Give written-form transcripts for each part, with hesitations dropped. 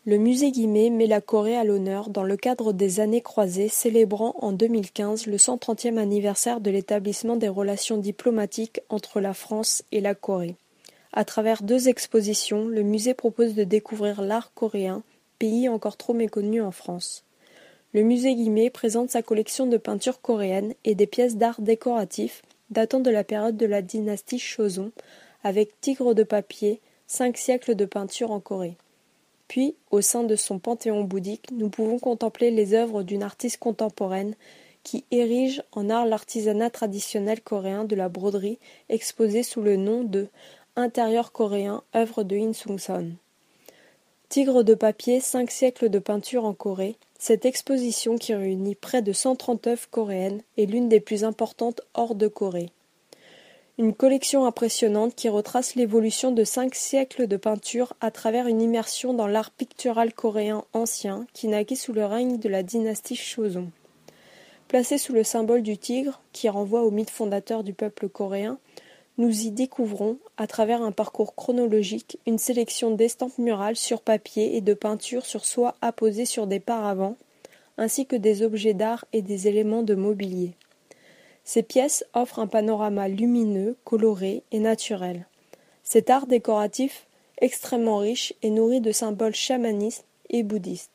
Le musée Guimet met la Corée à l'honneur dans le cadre des Années croisées célébrant en 2015 le 130e anniversaire de l'établissement des relations diplomatiques entre la France et la Corée. À travers 2 expositions, le musée propose de découvrir l'art coréen, pays encore trop méconnu en France. Le musée Guimet présente sa collection de peintures coréennes et des pièces d'art décoratifs datant de la période de la dynastie Choson, avec Tigre de papier, 5 siècles de peinture en Corée. Puis, au sein de son panthéon bouddhique, nous pouvons contempler les œuvres d'une artiste contemporaine qui érige en art l'artisanat traditionnel coréen de la broderie exposée sous le nom de « Intérieur coréen, œuvre de In Sung-son ». Tigre de papier, 5 siècles de peinture en Corée, cette exposition qui réunit près de 130 œuvres coréennes est l'une des plus importantes hors de Corée. Une collection impressionnante qui retrace l'évolution de 5 siècles de peinture à travers une immersion dans l'art pictural coréen ancien qui naquit sous le règne de la dynastie Choson. Placé sous le symbole du tigre, qui renvoie au mythe fondateur du peuple coréen, nous y découvrons, à travers un parcours chronologique, une sélection d'estampes murales sur papier et de peintures sur soie apposées sur des paravents, ainsi que des objets d'art et des éléments de mobilier. Ces pièces offrent un panorama lumineux, coloré et naturel. Cet art décoratif, extrêmement riche, est nourri de symboles chamanistes et bouddhistes.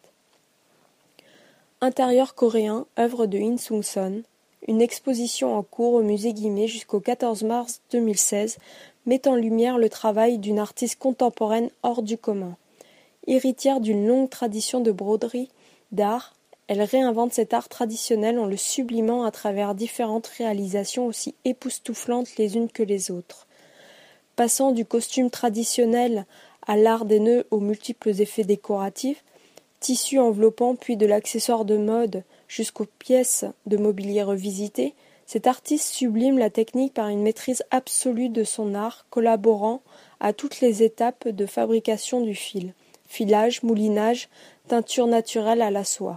Intérieur coréen, œuvre de In Sung-son. Une exposition en cours au musée Guimet jusqu'au 14 mars 2016 met en lumière le travail d'une artiste contemporaine hors du commun. Héritière d'une longue tradition de broderie, d'art, elle réinvente cet art traditionnel en le sublimant à travers différentes réalisations aussi époustouflantes les unes que les autres. Passant du costume traditionnel à l'art des nœuds aux multiples effets décoratifs, tissus enveloppants puis de l'accessoire de mode jusqu'aux pièces de mobilier revisitées, cet artiste sublime la technique par une maîtrise absolue de son art, collaborant à toutes les étapes de fabrication du fil, filage, moulinage, teinture naturelle à la soie.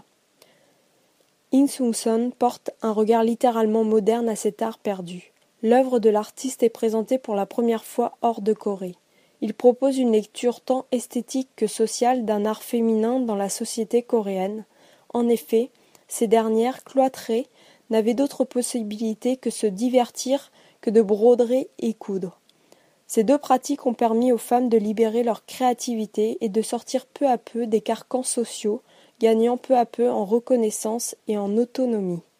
In Sung-son porte un regard littéralement moderne à cet art perdu. L'œuvre de l'artiste est présentée pour la première fois hors de Corée. Il propose une lecture tant esthétique que sociale d'un art féminin dans la société coréenne. En effet, ces dernières, cloîtrées, n'avaient d'autre possibilité que se divertir que de broder et coudre. Ces 2 pratiques ont permis aux femmes de libérer leur créativité et de sortir peu à peu des carcans sociaux, gagnant peu à peu en reconnaissance et en autonomie.